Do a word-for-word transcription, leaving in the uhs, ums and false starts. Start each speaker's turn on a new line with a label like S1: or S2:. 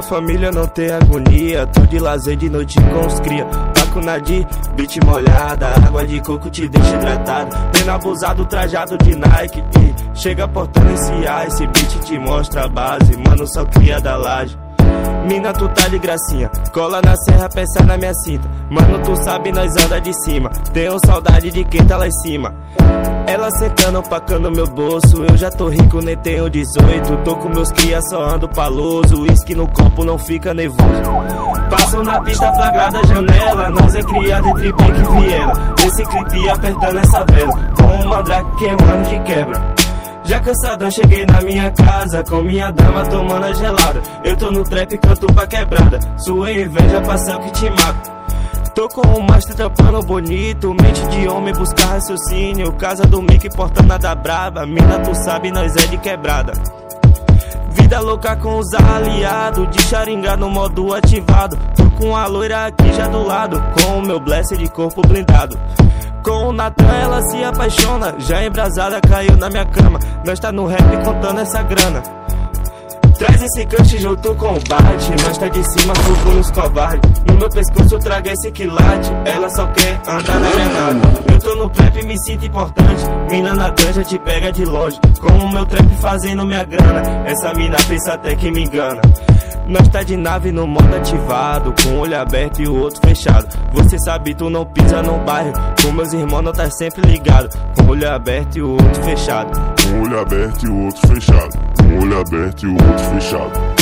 S1: família não tem agonia, tô de lazer de noite com os cria. Taco na de beat molhada, água de coco te deixa hidratado. Tendo abusado, trajado de Nike e chega portando esse ar, esse beat te mostra a base. Mano, só cria da laje. Mina, tu tá de gracinha, cola na serra, peça na minha cinta. Mano, tu sabe, nós anda de cima. Tenho saudade de quem tá lá em cima. Ela sentando, pacando meu bolso. Eu já tô rico, nem tenho dezoito. Tô com meus cria, só ando paloso. Uísque no copo, não fica nervoso. Passo na pista flagrada, janela. Nós é criado entre pique e viela. Esse clipe apertando essa vela, com um mandrake queimando de quebra. Já cansadão, cheguei na minha casa, com minha dama tomando a gelada. Eu tô no trap, canto pra quebrada. Sua inveja passa o que te mata. Tô com o master trampando bonito, mente de homem buscar raciocínio. Casa do Mickey, porta nada braba. Mina, tu sabe, nós é de quebrada. Vida louca com os aliados, de Sharingan no modo ativado. Tô com a loira aqui já do lado, com o meu blessed de corpo blindado. Com o Natan ela se apaixona, já embrasada caiu na minha cama. Nós tá no rap contando essa grana. Traz esse cante junto com o bate, nós tá de cima, fogo nos covardes. No meu pescoço eu trago esse quilate, ela só quer andar na granada. Eu tô no trap e me sinto importante, mina na canja te pega de longe. Com o meu trap fazendo minha grana, essa mina pensa até que me engana. Nós tá de nave no modo ativado, com o olho aberto e o outro fechado. Você sabe, tu não pisa no bairro, com meus irmãos não tá sempre ligado. Com o olho aberto e o outro fechado.
S2: Com o olho aberto e o outro fechado. Com o olho aberto e o outro fechado.